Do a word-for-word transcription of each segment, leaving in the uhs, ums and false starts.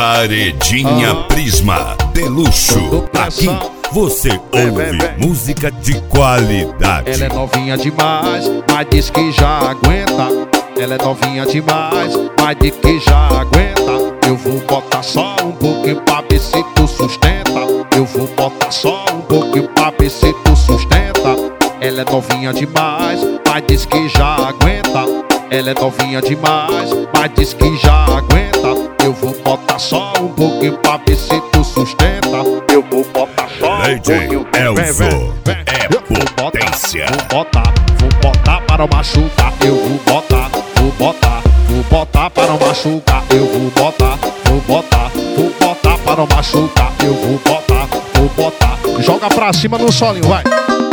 Paredinha Prisma de luxo. Aqui você ouve música de qualidade. Ela é novinha demais, mas diz que já aguenta. Ela é novinha demais, mas diz que já aguenta. Eu vou botar só um pouquinho pra ver se tu sustenta. Eu vou botar só um pouquinho pra ver se tu sustenta. Ela é novinha demais, mas diz que já aguenta. Ela é novinha demais, mas diz que já aguenta. Eu vou botar só um pouquinho pra ver se tu sustenta. Eu vou botar só um pouquinho. Elzo é potência. Vou botar, vou botar para machucar. Eu vou botar, vou botar, vou botar para machucar. Eu vou botar, vou botar, vou botar para machucar. Eu vou botar, vou botar. Joga pra cima no solinho, vai.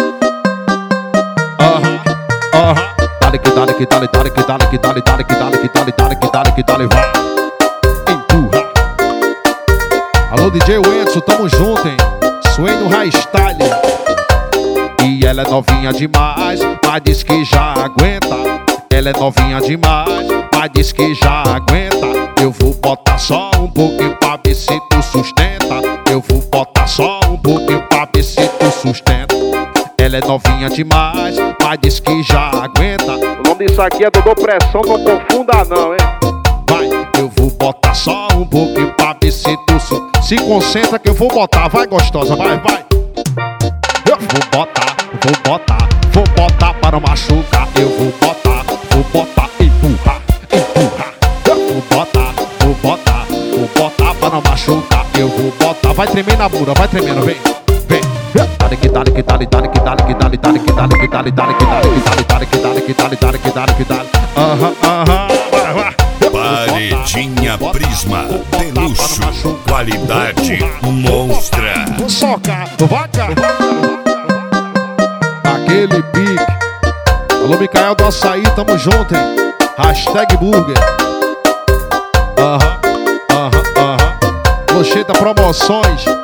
Aham, aham. Dale que dale que dale, dale que dale que dale, dale que dale que dale, dale que dale que dale, vai. Empurra. Alô, D J Wenson, tamo junto, hein? Sway no High Style. E ela é novinha demais, mas diz que já aguenta. Ela é novinha demais, mas diz que já aguenta. Eu vou botar só um pouquinho pra ver se tu sustenta. Eu vou botar só um pouquinho pra ver se tu sustenta. Ela é novinha demais, mas diz que já aguenta. O nome disso aqui é Dodô Pressão, não confunda não, hein? Vai, eu vou botar só um pouquinho pra ver se tu su... Se concentra que eu vou botar, vai gostosa, vai, vai. Eu vou botar, vou botar, vou botar para machucar. Eu vou botar, vou botar, empurrar, empurrar. Eu vou botar, vou botar, vou botar para machucar. Eu vou botar, vai tremer na bunda, vai tremendo, vem, vem. Dale que dale que dale, dale que dale que dale, dale que dale que dale, dale que dale que dale, dale que dale que dale, dale que dale que dale. Aham, aham, vai, vai. Paredinha Prisma de luxo, qualidade monstra. Soca, vaca. Aquele pique. Alô, Micael do Açaí, tamo junto, hein? Hashtag burger. Aham, aham, aham. Locheta Promoções.